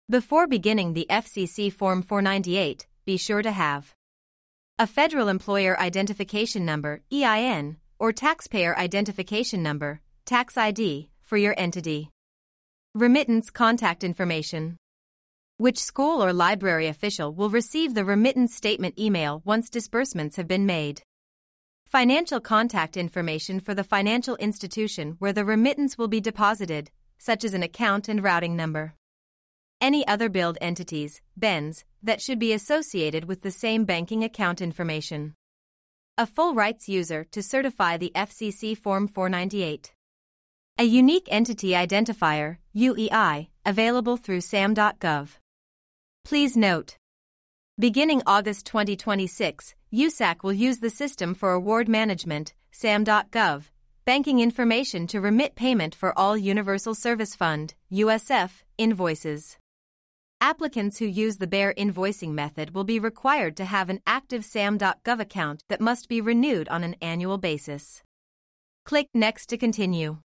Before beginning the FCC Form 498, be sure to have a Federal Employer Identification Number, EIN, or Taxpayer Identification Number, Tax ID, for your entity. Remittance contact information. Which school or library official will receive the remittance statement email once disbursements have been made? Financial contact information for the financial institution where the remittance will be deposited, such as an account and routing number. Any other billed entities, BENs, that should be associated with the same banking account information. A full rights user to certify the FCC Form 498. A unique entity identifier, UEI, available through sam.gov. Please note, beginning August 2026, USAC will use the System for Award Management, sam.gov, banking information to remit payment for all Universal Service Fund, USF, invoices. Applicants who use the BEAR invoicing method will be required to have an active sam.gov account that must be renewed on an annual basis. Click Next to continue.